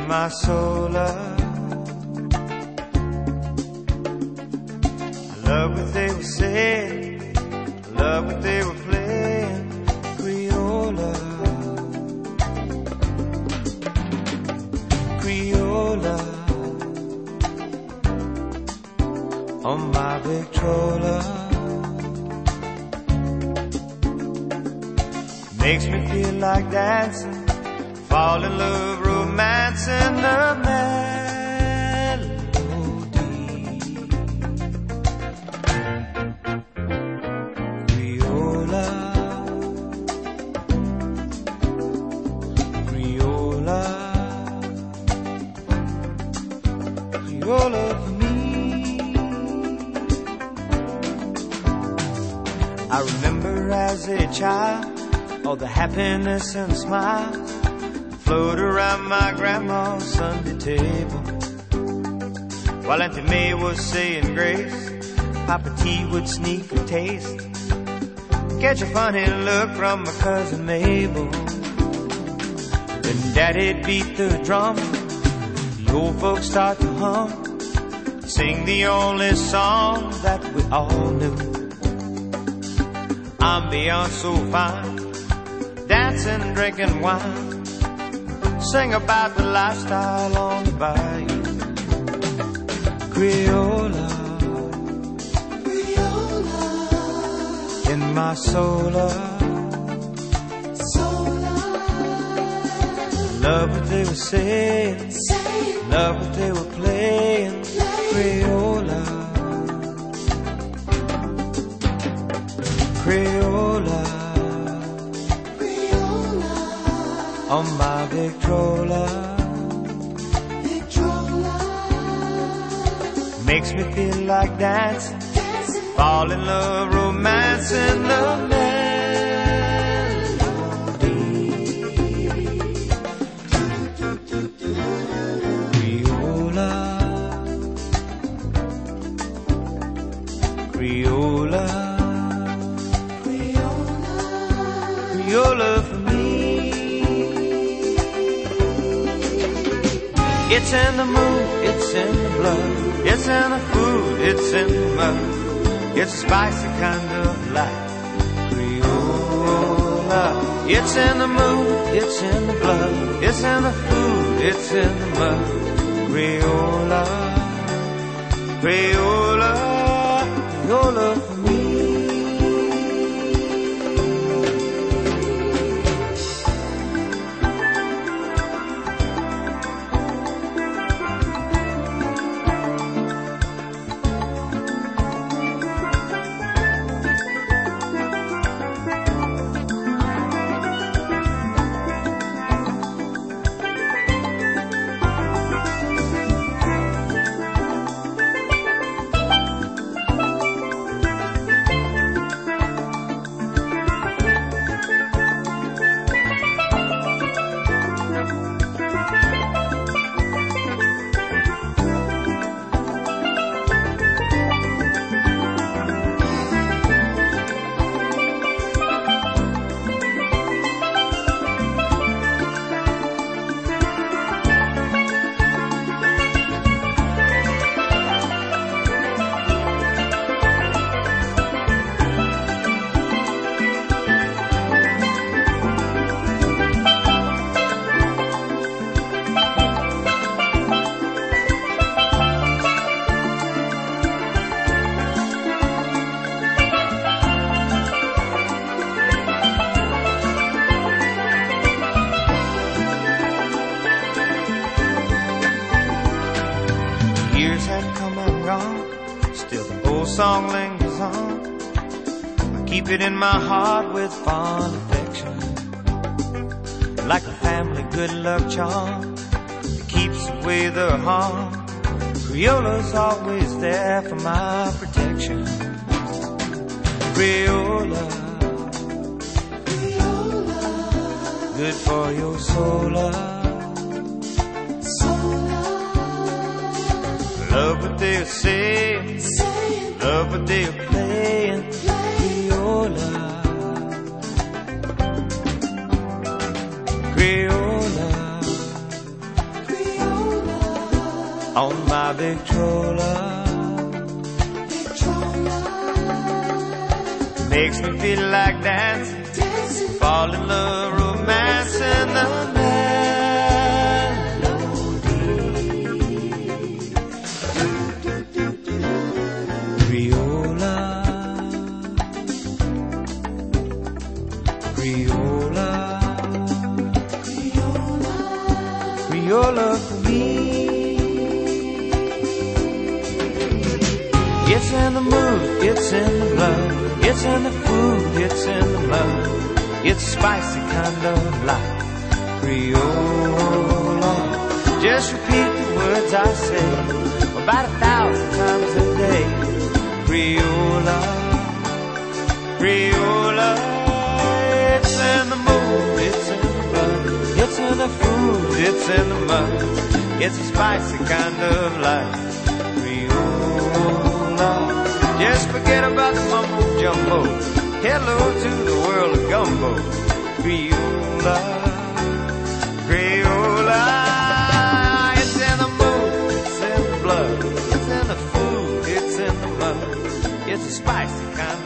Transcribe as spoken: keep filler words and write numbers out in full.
my soul up. I love what they were saying, I love what they were playing. Creola, Creola, on my Victrola. Makes me feel like dancing, fall in love, romancing the melody. Creola, Creola, Creola for me. I remember as a child all the happiness and smiles float around my grandma's Sunday table. While Auntie May was saying grace, Papa T would sneak a taste, catch a funny look from my cousin Mabel. Then Daddy'd beat the drum, the old folks start to hum, sing the only song that we all knew. Ambiance so fine, dancing, drinking wine, sing about the lifestyle on the bayou. Creola, Creola, in my soul, love what they were saying, love what they were playing. Creola, Creola, on my Victrola. Victrola makes me feel like dancing, dancing, fall in love, romancing the melody. Creola, Creola, Creola, Creola for me. It's in the mood, it's in the blood, it's in the food, it's in the mud. It's a spicy kind of life, Creola. It's in the mood, it's in the blood, it's in the food, it's in the mud. Creola, Creola, Creola for me. Still the old song lingers on. I keep it in my heart with fond affection, like a family good luck charm that keeps away the harm. Creola's always there for my protection. Creola, Creola, good for your soul. Love what they're saying, saying, love what they're playing, playing. Creola, Creola, Creola. on my Victrola. Makes me feel like dancing, dancing. Fall in love, romancing the melody. Criolla, Criolla, Criolla, Criolla for me. It's in the mood, it's in the blood. It's in the food, it's in the mud. It's a spicy kind of life. Criolla. Just repeat the words I say about a thousand times a day. Criolla, Criolla. It's in the mood, it's in the blood. It's in the food, it's in the mud. It's a spicy kind of life. Criolla. Just forget about the mumbo jumbo. Hello to the world of gumbo. Criolla, Criolla. It's in the mood, it's in the blood. It's in the food, it's in the mud. It's a spicy kind